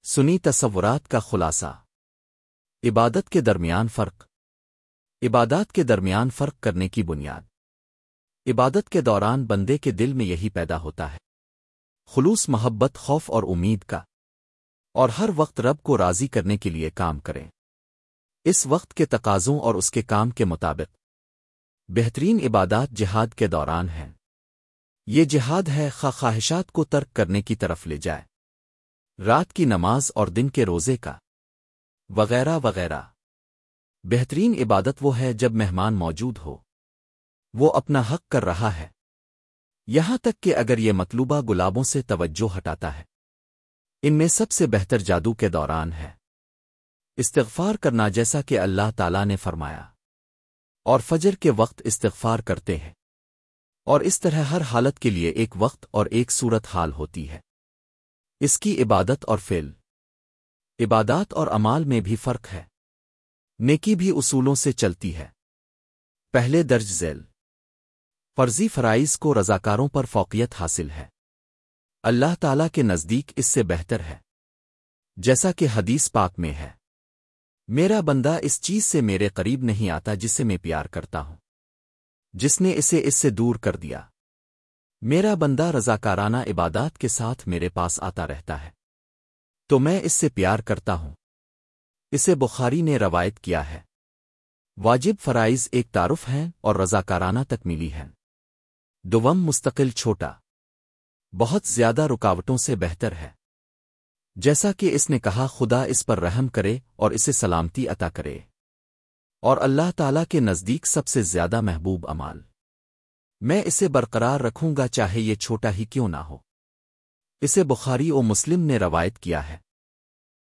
سنی تصورات کا خلاصہ۔ عبادت کے درمیان فرق۔ عبادات کے درمیان فرق کرنے کی بنیاد۔ عبادت کے دوران بندے کے دل میں یہی پیدا ہوتا ہے، خلوص، محبت، خوف اور امید کا، اور ہر وقت رب کو راضی کرنے کے لیے کام کریں، اس وقت کے تقاضوں اور اس کے کام کے مطابق۔ بہترین عبادات جہاد کے دوران ہیں۔ یہ جہاد ہے خواہشات کو ترک کرنے کی طرف لے جائے، رات کی نماز اور دن کے روزے کا، وغیرہ وغیرہ۔ بہترین عبادت وہ ہے جب مہمان موجود ہو، وہ اپنا حق کر رہا ہے، یہاں تک کہ اگر یہ مطلوبہ گلابوں سے توجہ ہٹاتا ہے۔ ان میں سب سے بہتر جادو کے دوران ہے استغفار کرنا، جیسا کہ اللہ تعالیٰ نے فرمایا، اور فجر کے وقت استغفار کرتے ہیں، اور اس طرح ہر حالت کے لیے ایک وقت اور ایک صورت حال ہوتی ہے۔ اس کی عبادت اور فعل، عبادات اور اعمال میں بھی فرق ہے۔ نیکی بھی اصولوں سے چلتی ہے۔ پہلے درج ذیل فرضی فرائض کو رضاکاروں پر فوقیت حاصل ہے، اللہ تعالیٰ کے نزدیک اس سے بہتر ہے، جیسا کہ حدیث پاک میں ہے، میرا بندہ اس چیز سے میرے قریب نہیں آتا جسے میں پیار کرتا ہوں، جس نے اسے اس سے دور کر دیا۔ میرا بندہ رضاکارانہ عبادات کے ساتھ میرے پاس آتا رہتا ہے تو میں اس سے پیار کرتا ہوں۔ اسے بخاری نے روایت کیا ہے۔ واجب فرائض ایک تعارف ہیں اور رضاکارانہ تکمیلی ہیں۔ دوم مستقل چھوٹا بہت زیادہ رکاوٹوں سے بہتر ہے، جیسا کہ اس نے کہا، خدا اس پر رحم کرے اور اسے سلامتی عطا کرے، اور اللہ تعالیٰ کے نزدیک سب سے زیادہ محبوب اعمال، میں اسے برقرار رکھوں گا چاہے یہ چھوٹا ہی کیوں نہ ہو۔ اسے بخاری و مسلم نے روایت کیا ہے۔